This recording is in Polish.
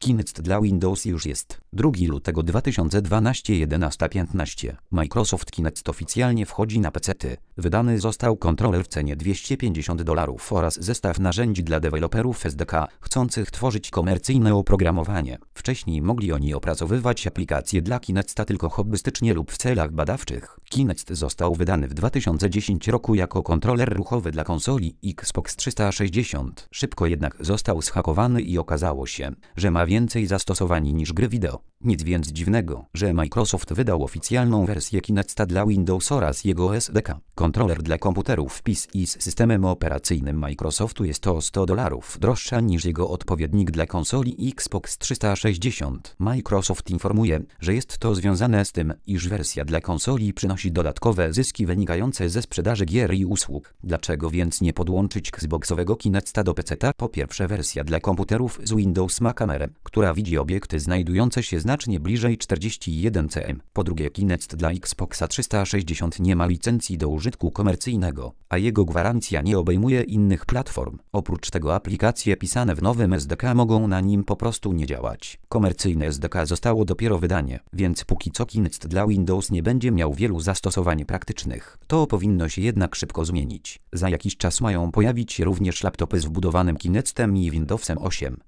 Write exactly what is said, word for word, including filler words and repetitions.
Kinect dla Windows już jest. drugiego lutego dwa tysiące dwunastego jedenasta piętnaście. Microsoft Kinect oficjalnie wchodzi na pecety. Wydany został kontroler w cenie dwieście pięćdziesiąt dolarów oraz zestaw narzędzi dla deweloperów S D K chcących tworzyć komercyjne oprogramowanie. Wcześniej mogli oni opracowywać aplikacje dla Kinecta tylko hobbystycznie lub w celach badawczych. Kinect został wydany w dwa tysiące dziesiątym roku jako kontroler ruchowy dla konsoli Xbox trzysta sześćdziesiąt. Szybko jednak został zhakowany i okazało się, że ma więcej zastosowań niż gry wideo. Nic więc dziwnego, że Microsoft wydał oficjalną wersję Kinecta dla Windows oraz jego S D K. Kontroler dla komputerów P C z systemem operacyjnym Microsoftu jest o sto dolarów droższa niż jego odpowiednik dla konsoli Xbox trzysta sześćdziesiąt. Microsoft informuje, że jest to związane z tym, iż wersja dla konsoli przynosi dodatkowe zyski wynikające ze sprzedaży gier i usług. Dlaczego więc nie podłączyć Xboxowego Kinecta do peceta? Po pierwsze, wersja dla komputerów z Windows ma kamerę, która widzi obiekty znajdujące się znacznie bliżej czterdzieści jeden centymetrów. Po drugie, Kinect dla Xboxa trzysta sześćdziesiąt nie ma licencji do użytku komercyjnego, a jego gwarancja nie obejmuje innych platform. Oprócz tego aplikacje pisane w nowym S D K mogą na nim po prostu nie działać. Komercyjne S D K zostało dopiero wydanie, więc póki co Kinect dla Windows nie będzie miał wielu zastosowań praktycznych. To powinno się jednak szybko zmienić. Za jakiś czas mają pojawić się również laptopy z wbudowanym Kinectem i Windowsem osiem.